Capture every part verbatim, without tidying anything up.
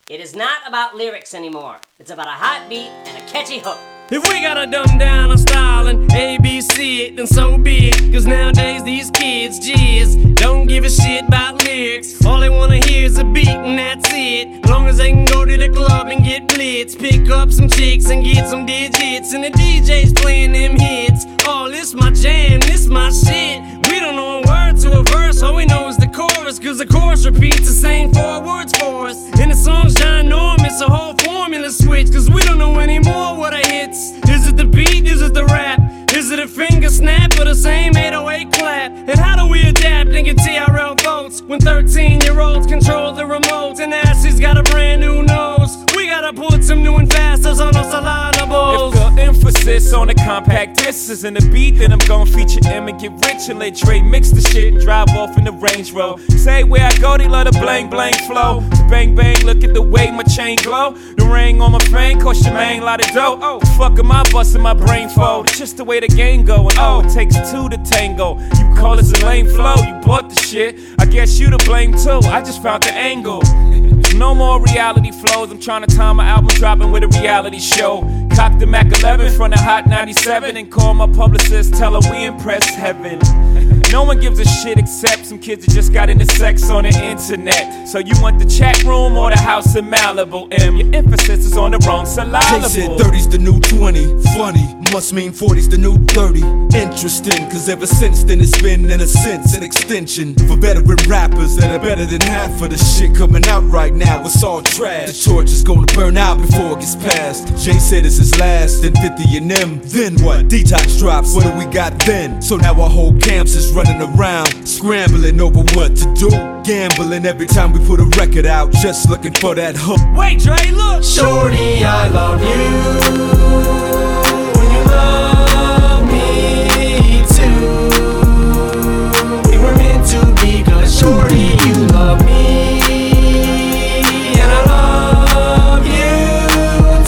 It is not about lyrics anymore. It's about a hot beat and a catchy hook. If we gotta dumb down our style and A B C it, then so be it. Cause nowadays these kids jizz don't give a shit about lyrics. All they wanna hear is a beat and that's it. Long as they can go to the club and get blitz, pick up some chicks and get some digits, and the D J's playing them hits. Oh, this my jam, this my shit. We don't know a word to a verse, all we know is the chorus. Cause the chorus repeats the same four words for us. And the song's ginormous, a whole formula switch. Cause we don't know anymore what are hits. Is it the beat, is it the rap? Is it a finger snap or the same eight oh eight clap? And how do we adapt and get T R L votes when thirteen year olds control the remote and Assie's got a brand new nose? We gotta put some new and fasters on those syllables. If the emphasis on the compact disc is in the beat, then I'm gon' feature M and get rich and let Dre mix the shit and drive off in the Range Rover. Say where I go, they love the blang blang flow. So bang bang, look at the way my chain glow. The ring on my fang cost your main lot of dough. Oh, the fuck am I busting my brain fold? It's just the way the game go, and oh, it takes two to tango. You call this a lame flow, you bought the shit. I guess you to blame too, I just found the angle. No more reality flows, I'm trying to time my album dropping with a reality show. Cock the Mac eleven from the Hot ninety-seven and call my publicist, tell her we impress heaven. No one gives a shit except some kids that just got into sex on the internet. So you want the chat room or the house in Malibu? M, your emphasis is on the wrong syllable. They said thirty's the new twenty, funny, must mean forty's the new thirty. Interesting, cause ever since then it's been in a sense an extension for veteran rappers that are better than half of the shit coming out right now. It's all trash. The torch is gonna burn out before it gets passed. Jay said it's his last, then fifty and them. Then what? Detox drops, what do we got then? So now our whole camps is running around, scrambling over what to do. Gambling every time we put a record out, just looking for that hook. Wait, Dre, look! Shorty, I love you. When you love me too. We were meant to be, cause shorty, you love me. And I love you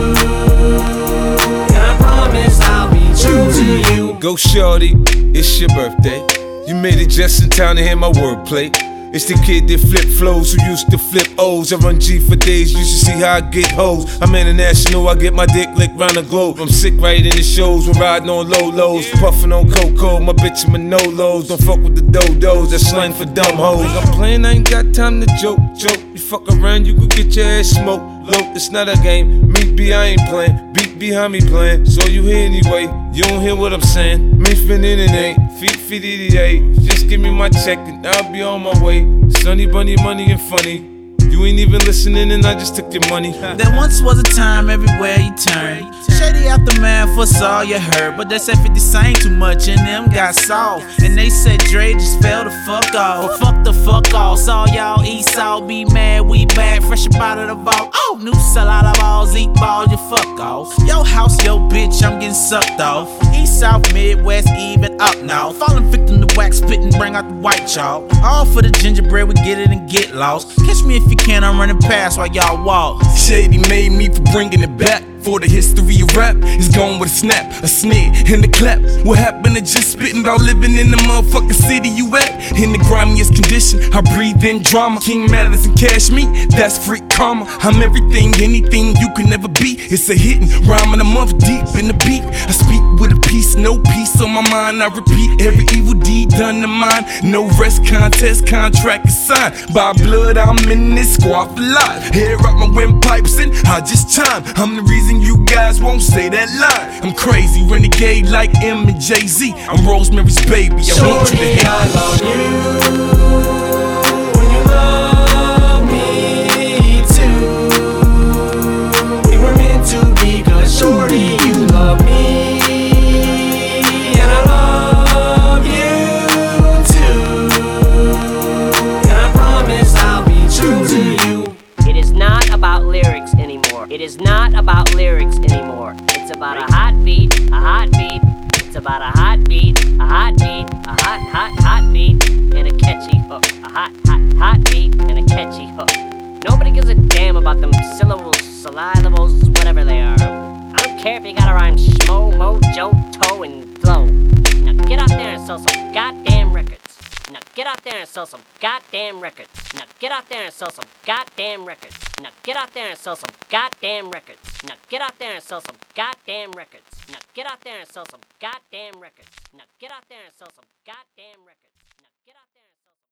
too. And I promise I'll be true to you. Go shorty, it's your birthday. You made it just in time to hear my wordplay. It's the kid that flip flows who used to flip O's. I run G for days, you should see how I get hoes. I'm international, I get my dick licked round the globe. I'm sick right in the shows, we're riding on low lows. Puffing on cocoa, my bitch and Manolos. Don't fuck with the dodos, that's slang for dumb hoes. I'm playing, I ain't got time to joke, joke. You fuck around, you could get your ass smoked. Low, it's not a game, me be, I ain't playing. Beat behind me playing, so you hear anyway. You don't hear what I'm saying. Me finna it ain't, feet feet eighty-eight. Just give me my check and I'll be on my way. Sunny bunny money and funny. You ain't even listening and I just took your money. There once was a time everywhere you turn. Shady aftermath was all you heard. But they said fifty sang too much and them got soft. And they said Dre just fell the fuck off. Or fuck the fuck off. Saw y'all east all be mad, we back, fresh up out of the vault. Oh, new salad balls, eat balls, you fuck off. Yo house, yo bitch, I'm getting sucked off. East, south, midwest, even up now. Falling victim to wax, spit and bring out the white chalk. All for the gingerbread, we get it and get lost. Catch me if you can, I'm running past while y'all walk. Shady made me for bringing it back. For the history of rap, it's gone with a snap, a snare, and a clap. What happened to just spitting about living in the motherfucking city you at? In the grimiest condition, I breathe in drama. King Madison cash me, that's freak karma. I'm everything, anything you can never be. It's a hit and rhyming a month deep in the beat. I speak with a piece, no peace on my mind. I repeat every evil deed done to mine. No rest contest, contract is signed. By blood, I'm in this squad for life. Hair up my windpipes and I just chime. I'm the reason you guys won't say that line. I'm crazy, renegade like M and Jay-Z. I'm Rosemary's baby, I Shorty, want you to hate. I love you. When you love me too. We were meant to be, cause shorty, you love me. And I love you too. And I promise I'll be true to you. It is not about lyrics anymore. It is not about lyrics anymore. It's about a hot beat, a hot beat. It's about a hot beat, a hot beat, a hot, hot, hot beat, and a catchy hook. A hot, hot, hot beat and a catchy hook. Nobody gives a damn about them syllables, syllables, whatever they are. I don't care if you gotta rhyme schmo, mo, jo, toe, and flow. Now get out there and sell some goddamn records. Now get out there and sell some goddamn records. Now get out there and sell some goddamn records. Now get out there and sell some goddamn records. Now get out there and sell some goddamn records. Now get out there and sell some goddamn records. Now get out there and sell some goddamn records.